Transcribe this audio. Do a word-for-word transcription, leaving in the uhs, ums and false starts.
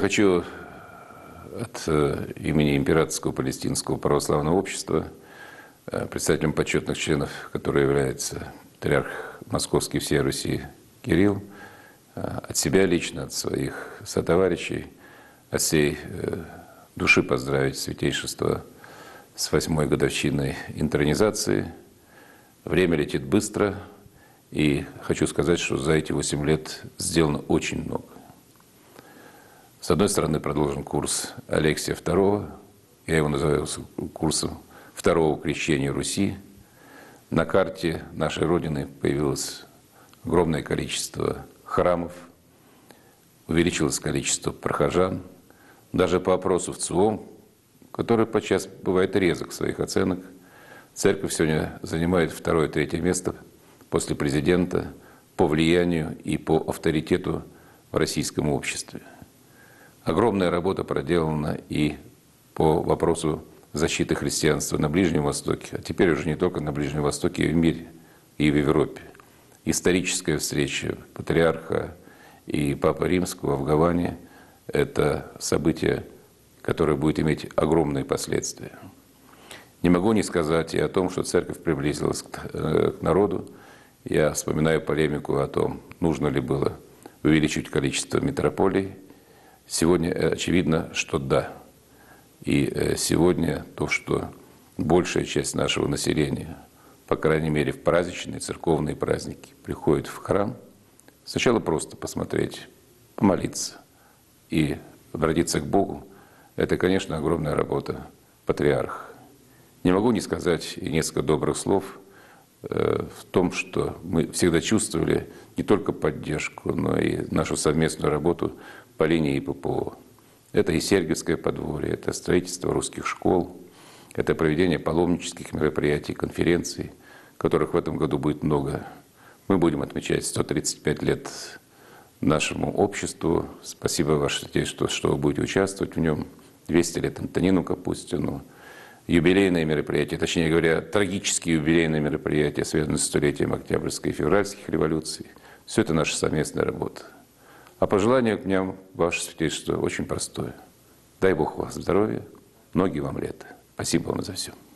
хочу от имени Императорского палестинского православного общества, представителем почетных членов, который является патриарх Московский всей Руси Кирилл, от себя лично, от своих сотоварищей, от всей души поздравить Святейшество с восьмой годовщиной интронизации. Время летит быстро, и хочу сказать, что за эти восемь лет сделано очень много. С одной стороны, продолжен курс Алексия второго, я его называю курсом второго крещения Руси. На карте нашей Родины появилось огромное количество храмов, увеличилось количество прихожан. Даже по опросу в ЦИОМ, который подчас бывает резок своих оценок, церковь сегодня занимает второе-третье место после президента по влиянию и по авторитету в российском обществе. Огромная работа проделана и по вопросу защиты христианства на Ближнем Востоке, а теперь уже не только на Ближнем Востоке, и в мире, и в Европе. Историческая встреча патриарха и Папы Римского в Гаване – это событие, которое будет иметь огромные последствия. Не могу не сказать и о том, что церковь приблизилась к народу. Я вспоминаю полемику о том, нужно ли было увеличить количество митрополий. Сегодня очевидно, что да. И сегодня то, что большая часть нашего населения, по крайней мере в праздничные, церковные праздники, приходит в храм, сначала просто посмотреть, помолиться и обратиться к Богу, это, конечно, огромная работа патриарха. Не могу не сказать и несколько добрых слов в том, что мы всегда чувствовали не только поддержку, но и нашу совместную работу по линии ППО. Это и Сергиевское подворье, это строительство русских школ, это проведение паломнических мероприятий, конференций, которых в этом году будет много. Мы будем отмечать сто тридцать пять лет нашему обществу. Спасибо, Ваше Святейшество, что вы будете участвовать в нем. двести лет Антонину Капустину. Юбилейные мероприятия, точнее говоря, трагические юбилейные мероприятия, связанные с столетием Октябрьской и Февральских революций. Все это наша совместная работа. А пожелание к дням, Ваше Святейшество, очень простое. Дай Бог вам здоровья, многих вам лет. Спасибо вам за все.